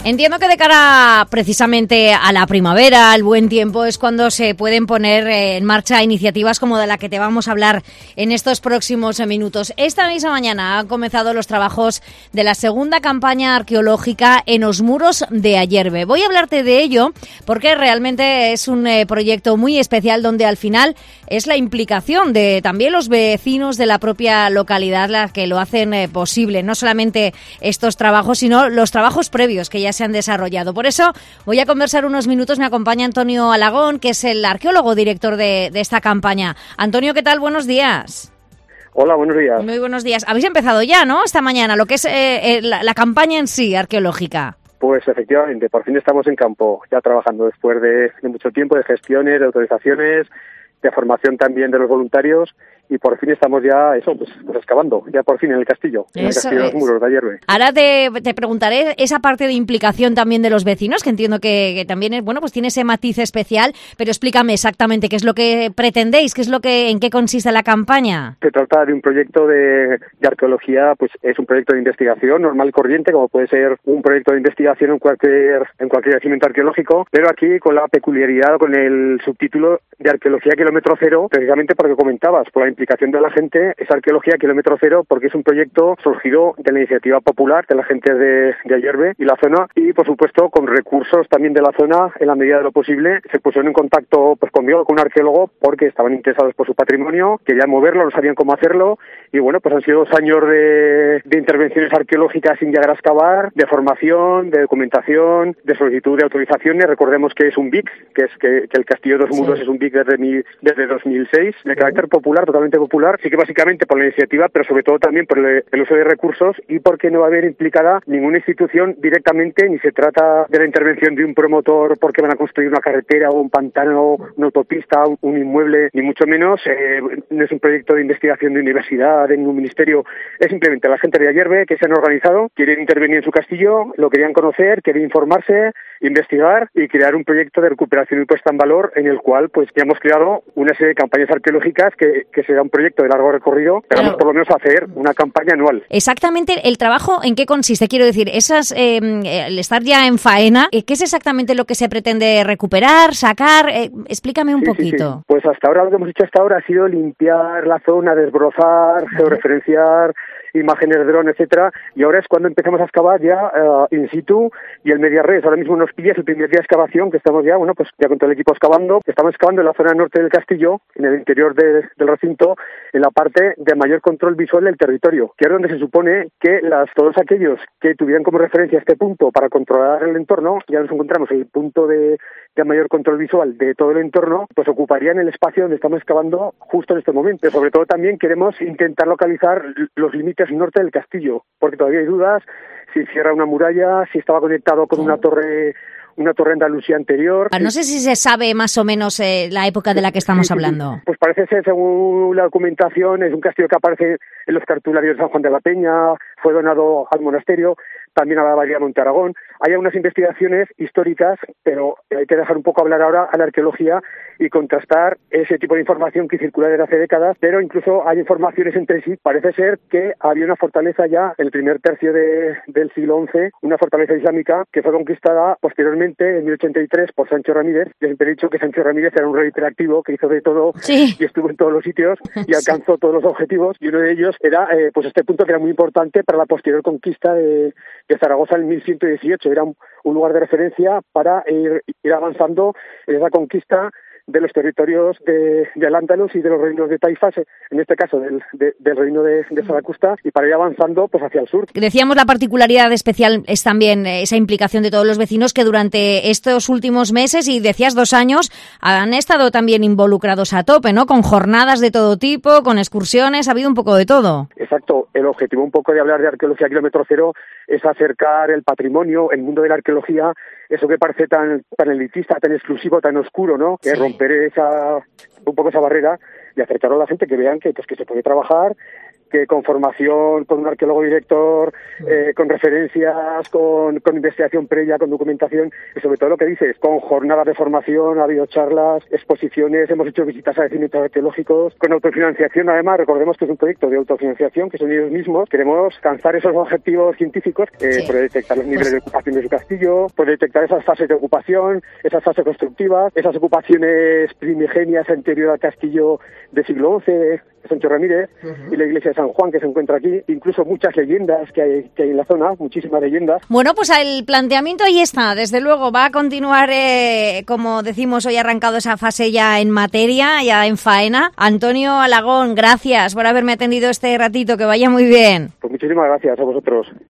Entiendo que de cara precisamente a la primavera, al buen tiempo, es cuando se pueden poner en marcha iniciativas como de la que te vamos a hablar en estos próximos minutos. Esta misma mañana han comenzado los trabajos de la segunda campaña arqueológica en los muros de Ayerbe. Voy a hablarte de ello porque realmente es un proyecto muy especial donde al final es la implicación de también los vecinos de la propia localidad las que lo hacen posible. No solamente estos trabajos, sino los trabajos previos que ya se han desarrollado. Por eso voy a conversar unos minutos. Me acompaña Antonio Alagón, que es el arqueólogo director de esta campaña. Antonio, ¿qué tal? Buenos días. Hola, buenos días. Muy buenos días. Habéis empezado ya, ¿no? Esta mañana, lo que es la campaña en sí, arqueológica. Pues efectivamente, por fin estamos en campo, ya trabajando después de mucho tiempo de gestiones, de autorizaciones, de formación también de los voluntarios, y por fin estamos ya, pues excavando, ya por fin en el castillo, en el castillo de los muros de Ayerbe. Ahora te preguntaré esa parte de implicación también de los vecinos, que entiendo que también es, pues tiene ese matiz especial, pero explícame exactamente qué es lo que pretendéis, en qué consiste la campaña. Se trata de un proyecto de arqueología, pues es un proyecto de investigación normal y corriente, como puede ser un proyecto de investigación en cualquier yacimiento arqueológico, pero aquí con la peculiaridad, con el subtítulo de Arqueología Kilómetro Cero, precisamente porque comentabas, por la implicación de la gente, es Arqueología Kilómetro Cero, porque es un proyecto surgido de la iniciativa popular de la gente de Ayerbe y la zona, y por supuesto con recursos también de la zona, en la medida de lo posible. Se pusieron en contacto pues conmigo, con un arqueólogo, porque estaban interesados por su patrimonio, querían moverlo, no sabían cómo hacerlo, y bueno, pues han sido 2 años de intervenciones arqueológicas sin llegar a excavar, de formación, de documentación, de solicitud de autorizaciones. Recordemos que es un BIC, que el Castillo de los Muros es un BIC desde 2006, de carácter popular, totalmente popular, sí que básicamente por la iniciativa, pero sobre todo también por el uso de recursos y porque no va a haber implicada ninguna institución directamente, ni se trata de la intervención de un promotor porque van a construir una carretera o un pantano, una autopista, un inmueble, ni mucho menos. No es un proyecto de investigación de universidad, de ningún ministerio, es simplemente la gente de Ayerbe que se han organizado, quieren intervenir en su castillo, lo querían conocer, querían informarse, investigar y crear un proyecto de recuperación y puesta en valor en el cual pues ya hemos creado una serie de campañas arqueológicas que será un proyecto de largo recorrido, pero vamos por lo menos a hacer una campaña anual. Exactamente, ¿el trabajo en qué consiste? Quiero decir, el estar ya en faena, ¿qué es exactamente lo que se pretende recuperar, sacar? Explícame un poquito. Sí. Pues hasta ahora lo que hemos hecho ha sido limpiar la zona, desbrozar, georreferenciar, imágenes de dron, etcétera, y ahora es cuando empezamos a excavar ya in situ y el media res. Ahora mismo nos pillas el primer día de excavación, que estamos ya, pues ya con todo el equipo excavando. Estamos excavando en la zona norte del castillo, en el interior del recinto, en la parte de mayor control visual del territorio, que es donde se supone que todos aquellos que tuvieran como referencia este punto para controlar el entorno, ya nos encontramos en el punto de mayor control visual de todo el entorno, pues ocuparían el espacio donde estamos excavando justo en este momento. Sobre todo también queremos intentar localizar los límites norte del castillo, porque todavía hay dudas si cierra una muralla, si estaba conectado con una torre andalusía anterior. No sé si se sabe más o menos la época de la que estamos hablando. Pues parece ser, según la documentación, es un castillo que aparece en los cartularios de San Juan de la Peña, fue donado al monasterio, también a la Abadía de Monte Aragón. Hay unas investigaciones históricas, pero hay que dejar un poco hablar ahora a la arqueología y contrastar ese tipo de información que circula desde hace décadas, pero incluso hay informaciones entre sí. Parece ser que había una fortaleza ya en el primer tercio del siglo XI, una fortaleza islámica que fue conquistada posteriormente en 1083 por Sancho Ramírez. Yo siempre he dicho que Sancho Ramírez era un rey hiperactivo que hizo de todo y estuvo en todos los sitios y alcanzó todos los objetivos, y uno de ellos era pues este punto que era muy importante para la posterior conquista de Zaragoza en 1118. Era un lugar de referencia para ir avanzando en esa conquista de los territorios de Al-Ándalus y de los reinos de Taifas, en este caso del reino de Zaragoza, y para ir avanzando pues hacia el sur. Decíamos, la particularidad especial es también esa implicación de todos los vecinos que durante estos últimos meses, y decías 2 años, han estado también involucrados a tope, ¿no? Con jornadas de todo tipo, con excursiones, ha habido un poco de todo. Exacto, el objetivo un poco de hablar de Arqueología Kilómetro Cero es acercar el patrimonio, el mundo de la arqueología, eso que parece tan elitista, tan exclusivo, tan oscuro, ¿no? Que romper un poco esa barrera y acercarlo a la gente, que vean que se puede trabajar, que con formación, con un arqueólogo director, con referencias, con investigación previa, con documentación, y sobre todo lo que dices, con jornadas de formación, ha habido charlas, exposiciones, hemos hecho visitas a yacimientos arqueológicos, con autofinanciación. Además, recordemos que es un proyecto de autofinanciación, que son ellos mismos. Queremos alcanzar esos objetivos científicos, poder detectar los niveles de ocupación de su castillo, poder detectar esas fases de ocupación, esas fases constructivas, esas ocupaciones primigenias anterior al castillo del siglo XI, de Sancho Ramírez, y la iglesia de San Juan, que se encuentra aquí, incluso muchas leyendas que hay en la zona, muchísimas leyendas. Bueno, pues el planteamiento ahí está, desde luego, va a continuar, como decimos, hoy ha arrancado esa fase ya en materia, ya en faena. Antonio Alagón, gracias por haberme atendido este ratito, que vaya muy bien. Pues muchísimas gracias a vosotros.